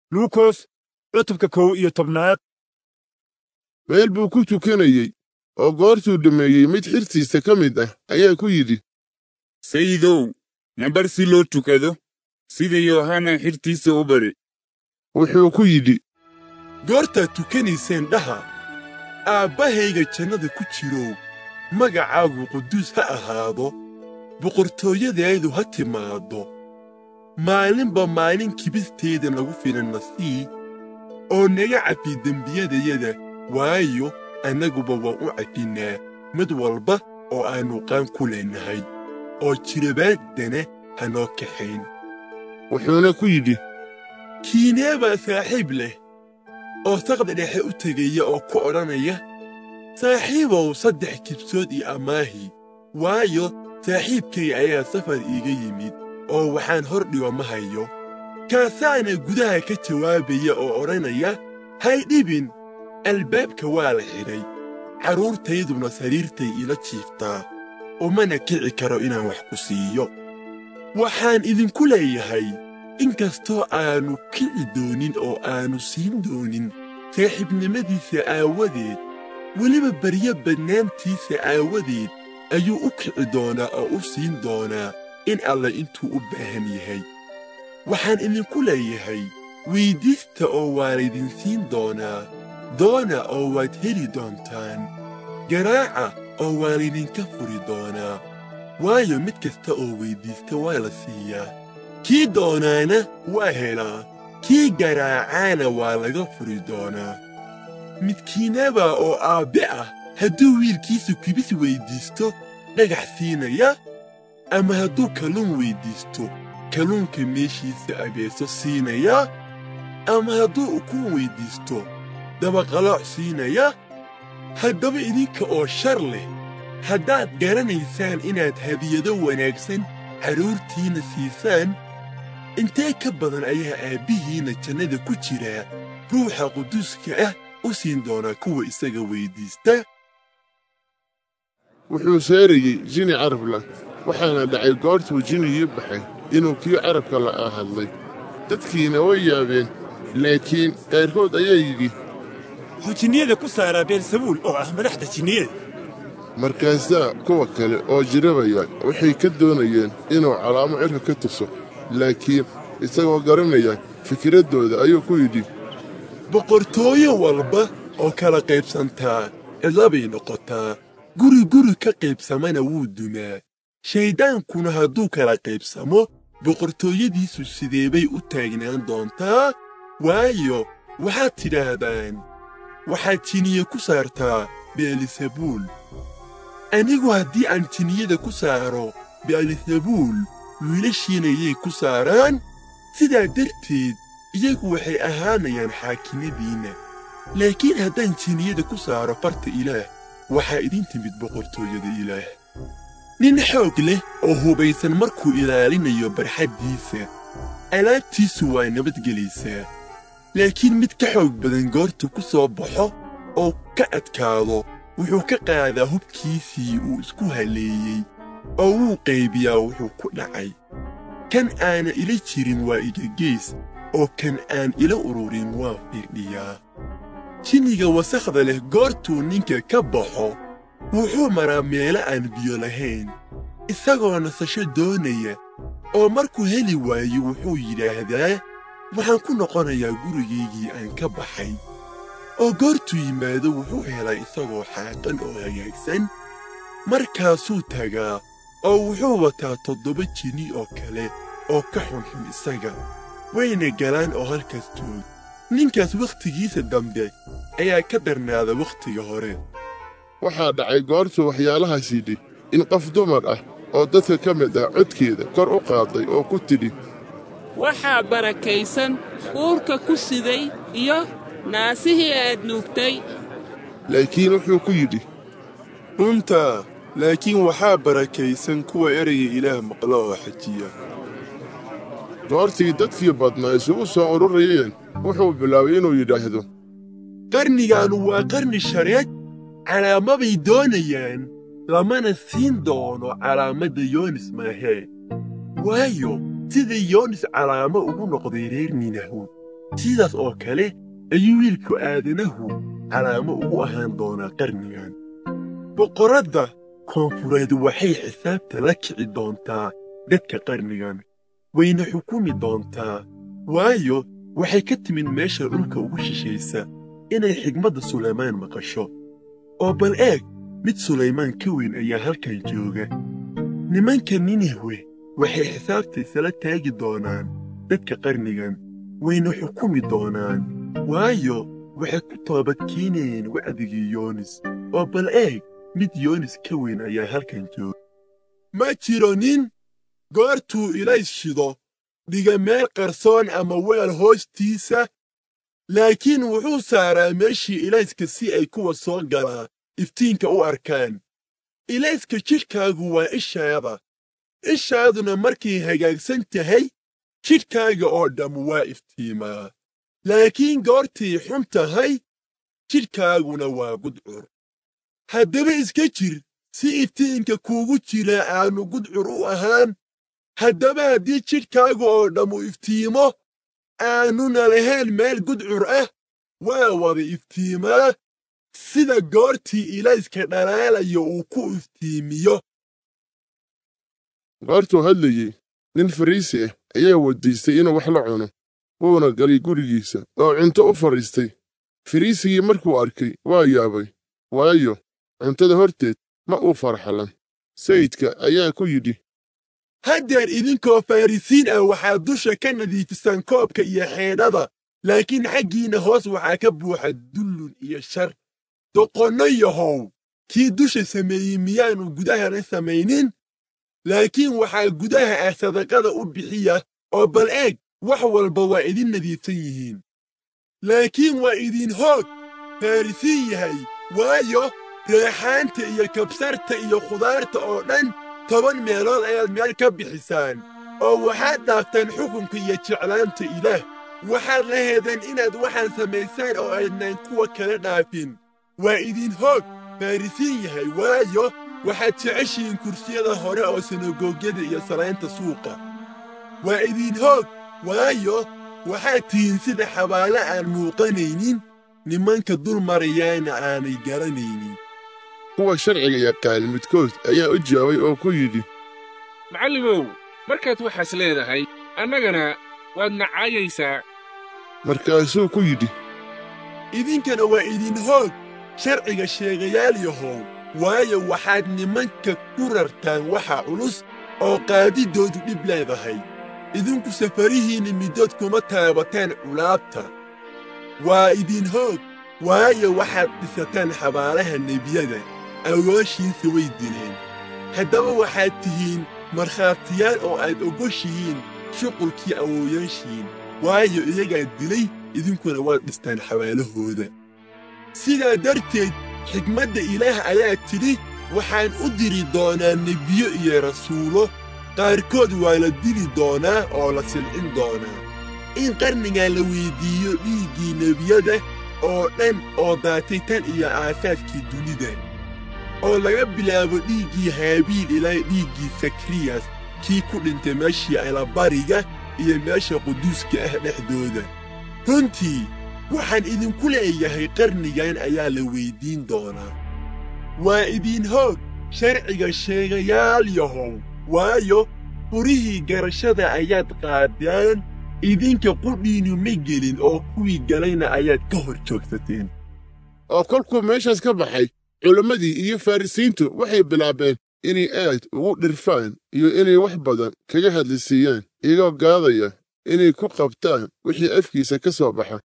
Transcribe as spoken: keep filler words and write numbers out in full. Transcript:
luukos cutubka kow iyo tobnaad. meel buu ku tukanayey oo goortuu dhameeyey mid xirtiisa ka mid ah ayaa ku yidhi, sayidow, nabar si loo tukado sida Yohana xirtiisa u bari. wuxuu ku yidhi, goortaad tukanayseen dhaha, aabbahayga jannada ku jirow, magacaagu quduus ha ahaado, boqortooyadeedu ha timaaddo. maalinba maalin kibisteeda nagu filan na sii, oo naga cafi dembiyadayada, waayo annaguba waan u cafinaa mid walba oo aannu qaan ku leennahay, oo jirabaaddana ha noo kaxayn. wuxuuna ku yidhi, kiinee baa saaxiib leh oo saqda dhexe u tegaya oo ku odhanaya, saaxiibow saddex kibsood iyo amaahi, waayo saaxiibkay ayaa safar iiga yimid oo waxaan hor dhigo ma hayo. kaasaana gudaha ka jawaabaya oo odhanaya, hay dhibin, albaabka waa la xidhay, carruurtayduna sariirtay ila jiiftaa, umana kici karo inaan wax ku siiyo. waxaan idinku leeyahay, in kastoo aannu kici doonin oo aannu siin doonin saaxiibnimadiisa aawadeed, weliba baryo badnaantiisa aawadeed ayuu u kici doonaa oo u siin doonaa in alle intuu u baahan yahay. waxaan idinku leeyahay, weyddiista oo waa laydin siin doonaa, doona oo waad heli doontaan, garaaca oo waa laydinka furi doonaa, waayo mid kasta oo weyddiista waa la siiyaa, kii doonaana waa helaa, kii garaacaana waa laga furi doonaa. midkiinaba oo aabbe ah hadduu wiilkiisu kibis weyddiisto dhagax siinaya, ama hadduu kalluun weyddiisto kalluunka meeshiisa abeeso siinaya, ama hadduu ukun weyddiisto dabaqalooc siinaya. haddaba idinka oo shar leh, haddaad garanaysaan inaad hadiyado wanaagsan carruurtiinna siisaan, intee ka badan ayaa aabbihiinna jannada ku jiraa ruuxa quduuska ah u siin doonaa kuwa isaga weyddiista. wuxuu saarayey jini carab lah, waxaana dhacay goortuu jinigii baxay inuu kii carabka la'aa hadlay. dadkiina way yaabeen, laakiin qaarkood ayaa yidhi, wuxuu jinniyada ku saaraa beelsabuul oo ah madaxda jinniyada. markaasaa kuwa kale oo jirabaya waxay ka doonayeen inuu calaamo cirka ka tuso, laakiin isagoo garanaya fikraddooda ayuu ku yidhi, boqortooyo walba oo kala qaybsantaa cidlabay noqotaa, guri guri ka qaybsamana wuu dumaa. shayddaankuna hadduu kala qaybsamo, boqortooyadiisu sidee bay u taagnaan doontaa? waayo waxaad tidhaahdaan, waxaad jiniye ku saartaa beelisabuul. anigu haddii aan jiniyada ku saaro beelisabuul, wiilashiinayay ku saaraan, sidaa darteed iyagu waxay ahaanayaan xaakimadiinna. laakiin haddaan jiniyada ku saaro farta ilaah, waxaa idin timid boqortooyada ilaah. nin xoog leh oo hubaysan markuu ilaalinayo barxaddiisa, alaabtiisu waa nabadgelaysaa. laakiin mid ka xoog badan goortuu ku soo baxo oo ka adkaado, wuxuu ka qaadaa hubkiisii uu isku halleeyey, oo wuu qaybiyaa wuxuu ku dhacay. kan aana ila jirin waa igageys, oo kan aan ila ururin waa firdhiyaa. jinniga wasakhda leh goortuu ninka ka baxo, wuxuu maraa meelo aan biyo lahayn, isagoo nasasho doonaya, oo markuu heli waayo wuxuu yidhaahdaa, waxaan ku noqonayaa gurigaygii aan ka baxay. oo goortuu yimaado wuxuu helaa isagoo xaaqan oo hagaagsan. markaasuu tagaa oo wuxuu wataa toddoba jinni oo kale oo ka xunxun isaga, wayna galaan oo halkaas joog. ninkaas wakhtigiisa dambe ayaa ka darnaada wakhtiga hore. waxaa dhacay goortuu waxyaalahaas yidhi in qof dumar ah oo dadka ka mid ah codkeeda kor u qaaday oo ku tidhi, waxaa barakaysan uurka ku siday iyo naasihii aad nuugtay. laakiin wuxuu ku yidhi, runtaa, laakiin waxaa barakaysan kuwa erayga ilaah maqla oo xajiya. goortii dadkii badnaa isugu soo ururayeen, wuxuu bilaabay inuu yidhaahdo, qarnigaannu waa qarni shareed, calaamabay doonayaan, lamana siin doono calaamadda yoonis maahee. waayo sida yoonis calaamo ugu noqday reer ninahu, sidaas oo kale ayuu wiilku aadanahu calaamo ugu ahaan doonaa qarnigan. boqoradda koonfureed waxay xisaabta la kici doontaa dadka qarnigan, wayna xukumi doontaa, waayo waxay ka timid meesha dhulka ugu shishaysa inay xigmadda Sulaymaan maqasho. oo bal eeg, mid Sulaymaan ka weyn ayaa halkan jooga. nimanka Ninihwe waxay xisaabta isla taagi doonaan dadka qarnigan, wayna xukumi doonaan, waayo waxay ku toobadkeenayeen wacdigii Yoonis. oo bal eeg, mid Yoonis ka weyn ayaa halkan jooga. ma jiro nin goortuu ilays shido dhiga meel qarsoon ama weel hoostiisa, laakiin wuxuu saaraa meeshii ilayska si ay kuwa soo galaa iftiinka u arkaan. ilayska jidhkaagu waa ishaada, ishaaduna markay hagaagsan tahay, jidhkaaga oo dhammu waa iftiimaa. laakiin goortay xun tahay, jidhkaaguna waa gudcur. haddaba iska jir si iftiinka kuugu jira aanu gudcur u ahaan. haddaba haddii jidhkaaga oo dhammu iftiimo, aanuna lahayn meel gudcur ah, waa wada iftiimaa sida goortii ilayska dhalaalayo uu ku iftiimiyo. goortuu hadlayey, nin Fariisi ah ayaa weydiistay inuu wax la cuno, wuuna galay gurigiisa oo cunto u fadhiistay. Fariisigii markuu arkay waa yaabay, waayo cuntada horteed ma uu farxalan. sayidka ayaa ku yidhi, haddeer idinkoo Farisiin ah waxaad dusha ka nadiifisaan koobka iyo xeedhada, laakiin xaggiinna hoos waxaa ka buuxa dullun iyo shar. doqonno yahow, kii dusha sameeyey miyaanu gudahana samaynin? laakiin waxaa gudaha ah sadaqada u bixiya, oo bal eeg, wax walba waa idin nadiifsan yihiin. laakiin waa idin hoog Farisiin yahay, waayo reexaanta iyo kabsarta iyo khudaarta oo dhan toban meelood ayaad meel ka bixisaan, oo waxaad dhaaftaan xukunka iyo jeclaanta Ilaah. waxaad la heedeen inaad waxaan samaysaan oo aydnaan kuwa kale dhaafin. waa idin hoog Farisiin yahay, waayo waxaad jeceshihiin kursiyada hore oo sinagoogyada iyo salaynta suuqa. waa idin hoog, waayo waxaad tihiin sida xabaale aan muuqanaynin, nimanka dul marayaana aanay garanaynin. kuwa sharciga yaqaan midkood ayaa u jawaabay oo ku yidhi, macallimow, markaad waxaas leedahay, annagana waad nacaayaysaa. markaasuu ku yidhi, idinkana waa idin hoog sharciga sheegayaal yahow, waayo waxaad nimanka ku rartaan waxa culus oo qaadidoodu dhib leedahay. idinku safarihiinna middood kuma taabataan culaabta. waa idin hoog, waayo waxaad dhisataan xabaalaha nebiyada, awooshiisa way dileen. haddaba waxaad tihiin markhaatiyaal oo aad ogoshihiin shuqulkii awooyaashiin, waayo iyagaa dilay, idinkuna waad dhistaan xabaalahooda. sidaa darteed, xigmadda Ilaah ayaa tidhi, waxaan u diri doonaa nebiyo iyo rasuulo, qaarkood waa la dili doonaa oo la silcin doonaa, in qarnigan la weyddiiyo dhiiggii nebiyada oo dhan oo daatay tan iyo aasaadkii dunida, oo laga bilaabo dhiiggii Haabiil ilaa dhiiggii Sakariyas, kii ku dhintay meeshii allabariga iyo meesha quduuska ah dhexdooda. runtii waxaan idinku leeyahay qarnigan ayaa la weyddiin doonaa. waa idin hoog sharciga sheegayaal yahow, waayo furihii garashada ayaad qaadaan, idinka qudhiinnu ma gelin oo kuwii galayna ayaad ka hor joogsateen. oo kolkuu meeshaas ka baxay, culimmadii iyo Farisiintu waxay bilaabeen inay aad ugu dhirfaan iyo inay wax badan kaga hadlisiiyaan, iyagoo gaadaya inay ku qabtaan wixii afkiisa ka soo baxa.